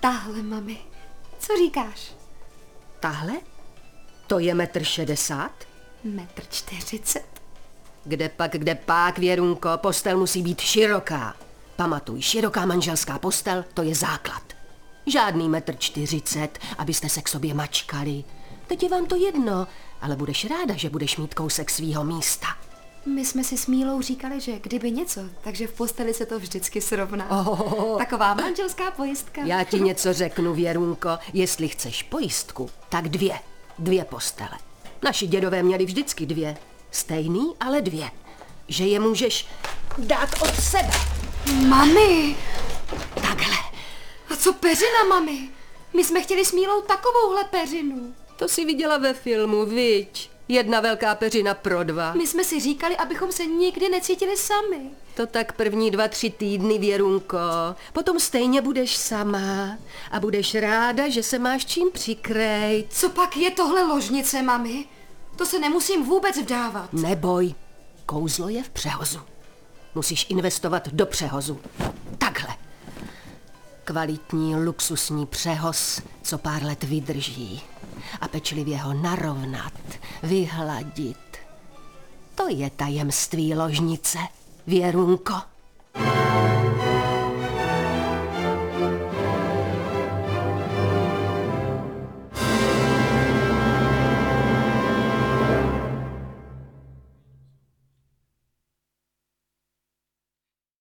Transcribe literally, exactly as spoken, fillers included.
Tahle, mami. Co říkáš? Tahle? To je metr šedesát? Metr čtyřicet. Kde pak, kde pak, Věrunko, postel musí být široká. Pamatuj, široká manželská postel, to je základ. Žádný metr čtyřicet, abyste se k sobě mačkali. Teď je vám to jedno, ale budeš ráda, že budeš mít kousek svýho místa. My jsme si s Mílou říkali, že kdyby něco, takže v posteli se to vždycky srovná. Oh. Taková manželská pojistka. Já ti něco řeknu, Věrunko, jestli chceš pojistku, tak dvě. Dvě postele. Naši dědové měli vždycky dvě. Stejný, ale dvě. Že je můžeš dát od sebe. Mami! Takhle. A co peřina, mami? My jsme chtěli s Mílou takovouhle peřinu. To si viděla ve filmu, viď? Jedna velká peřina pro dva. My jsme si říkali, abychom se nikdy necítili sami. To tak první dva, tři týdny, Věrunko. Potom stejně budeš sama a budeš ráda, že se máš čím přikrejt. Co pak je tohle ložnice, mami? To se nemusím vůbec vdávat. Neboj, kouzlo je v přehozu. Musíš investovat do přehozu. Takhle. Kvalitní, luxusní přehoz, co pár let vydrží. A pečlivě ho narovnat, vyhladit. To je tajemství ložnice, Věrunko.